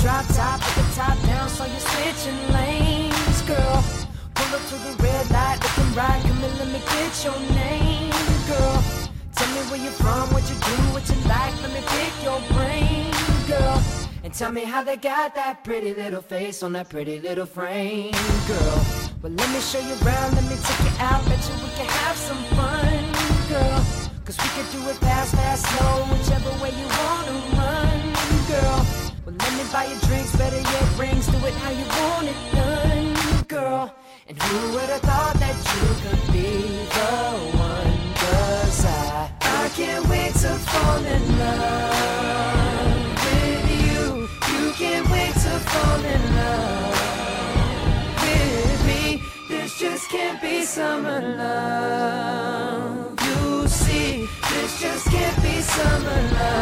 drop top with the top down, so you're switching lanes, girl. Pull up to the red light, looking right, come and let me get your name, girl. Tell me where you're from, what you do, what you like, let me pick your brain, girl. And tell me how they got that pretty little face on that pretty little frame, girl. Well, let me show you around, let me take you out, bet you we can have some fun, girl. Cause we could do it fast, fast, slow, whichever way you wanna run, girl. Well, let me buy you drinks, better yet rings, do it how you want it done, girl. And who would've thought that you could be the one? Cause I can't wait to fall in love with you. You can't wait to fall in love with me. This just can't be summer love. You see, this just can't be summer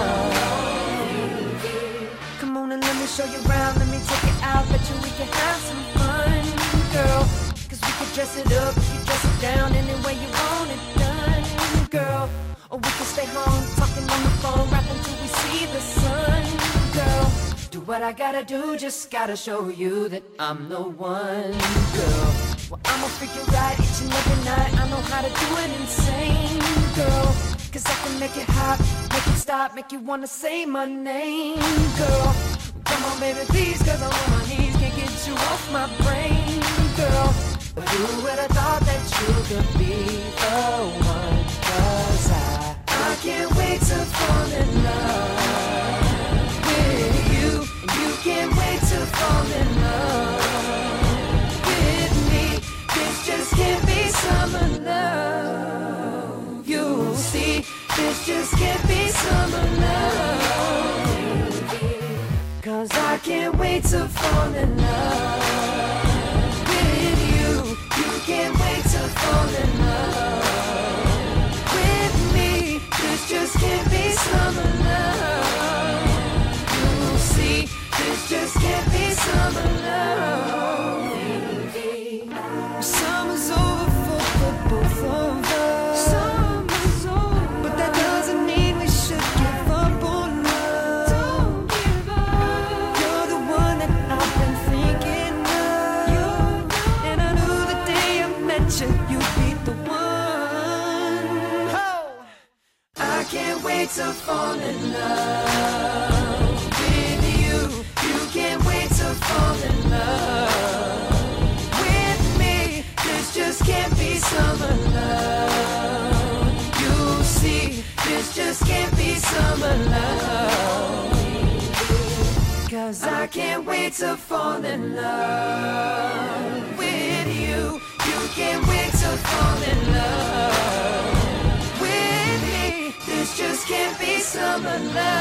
love. Come on and let me show you around, let me take it out, bet you we can have some fun, girl. Cause we can dress it up, we can dress it down, any way you want it done, girl. Or we can stay home, talking on the phone, rapping till we see the sun, girl. Do what I gotta do, just gotta show you that I'm the one, girl. Well, I'ma freak you right each and every night, I know how to do it insane, girl. Cause I can make it hot, make it stop, make you wanna say my name, girl. Come on baby please, cause I'm on my knees, can't get you off my brain, girl. But who would've thought that you could be the one? Cause I can't wait to fall in love with you. And you can't wait to fall in love with me. This just can't be summer love. You'll see, this just can't be summer love. Cause I can't wait to fall in love with you. You can't wait to fall in love with me. This just can't be summer love. You'll see, this just can't be summer love. Summer's over for both of us. Summer's over, but that doesn't mean we should give up on love. Don't give up. You're the one that I've been thinking of. And I knew the day I met you, you'd be the one. Oh. I can't wait to fall in love with you. You can't wait to fall in love with me. This just can't be summer love. You'll see, this just can't be summer love. Cause I can't wait to fall in love with you. You can't wait to fall in love with me. This just can't be summer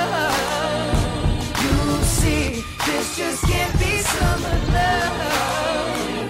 love. You'll see, this just can't be summer love.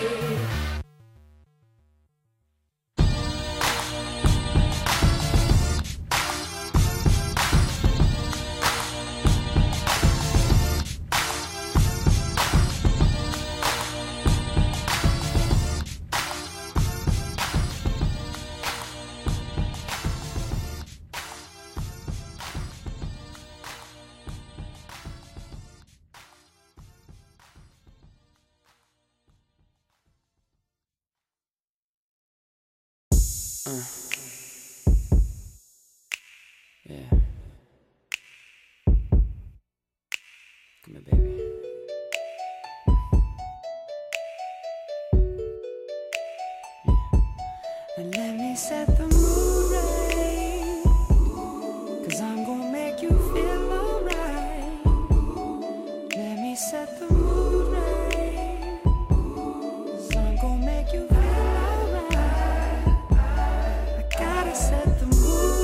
Yeah. Come here, baby. Yeah. And let me set the mood right, cause I'm gonna make you feel alright. Let me set the mood right, cause I'm gonna make you feel alright. I gotta set the mood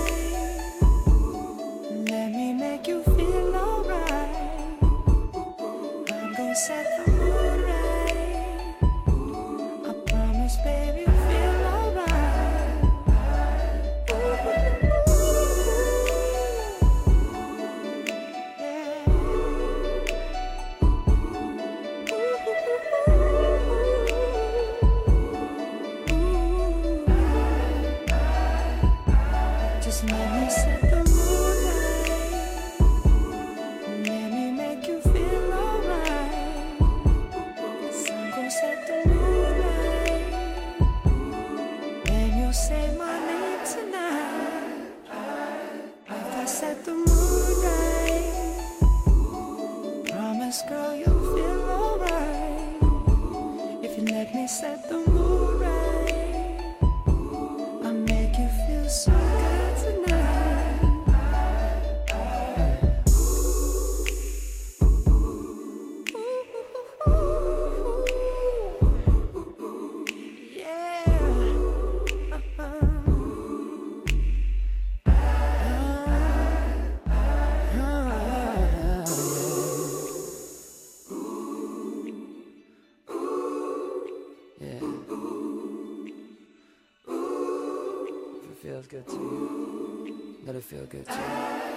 right. Let me make you feel alright. I'm gonna set the mood right. I promise, baby, feel alright. Just let me set the mood right. Let me make you feel feels so good tonight. Yeah. If it feels good to you, let it feel good to you.